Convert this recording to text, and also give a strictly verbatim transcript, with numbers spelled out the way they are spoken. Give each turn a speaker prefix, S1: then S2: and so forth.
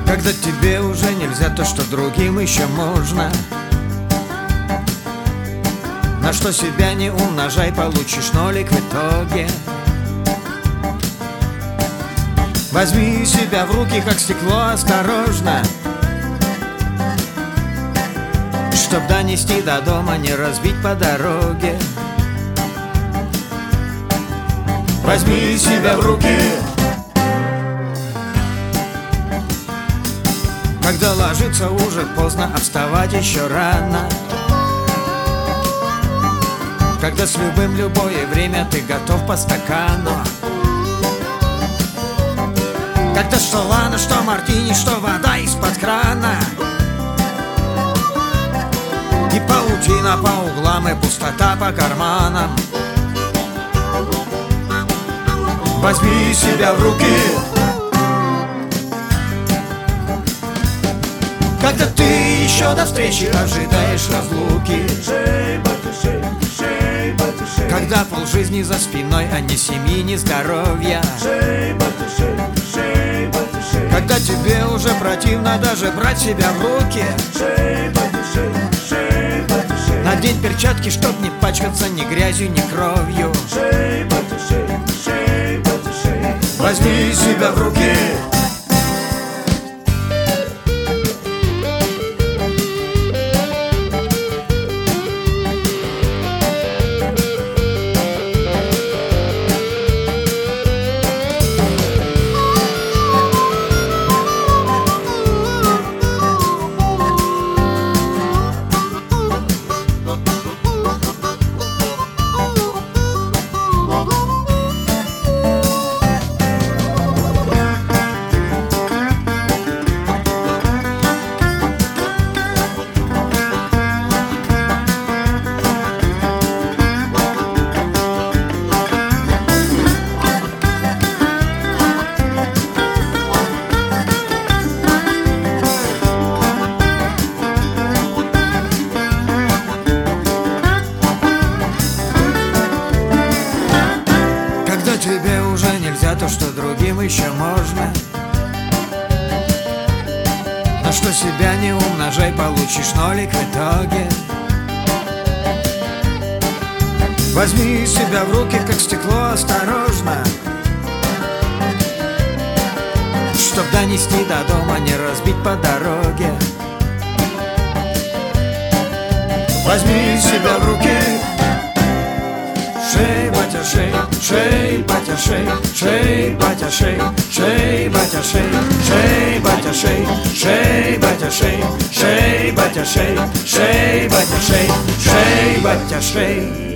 S1: Когда тебе уже нельзя то, что другим еще можно. На что себя не умножай, получишь нолик в итоге. Возьми себя в руки, как стекло, осторожно, чтоб донести до дома, не разбить по дороге. Возьми себя в руки. Когда ложиться уже поздно, а вставать еще рано. Когда с любым любое время ты готов по стакану. Когда что лана, что мартини, что вода из-под крана. И паутина по углам, и пустота по карманам. Возьми себя в руки. Когда ты еще до встречи ожидаешь разлуки. Когда полжизни за спиной, а ни семьи, ни здоровья. Когда тебе уже противно даже брать себя в руки. Надень перчатки, чтоб не пачкаться ни грязью, ни кровью. Возьми себя в руки. Тебе уже нельзя то, что другим еще можно. На что себя не умножай, получишь нолик в итоге. Возьми себя в руки, как стекло, осторожно, чтоб донести до дома, не разбить по дороге. Возьми себя в руки. Шей, батя, шей, шей, батя, шей, шей, батя, шей, шей, батя, шей, шей, батя, шей, шей, батя, шей, шей, батя, шей, шей, батя, шей, шей, батя, шей.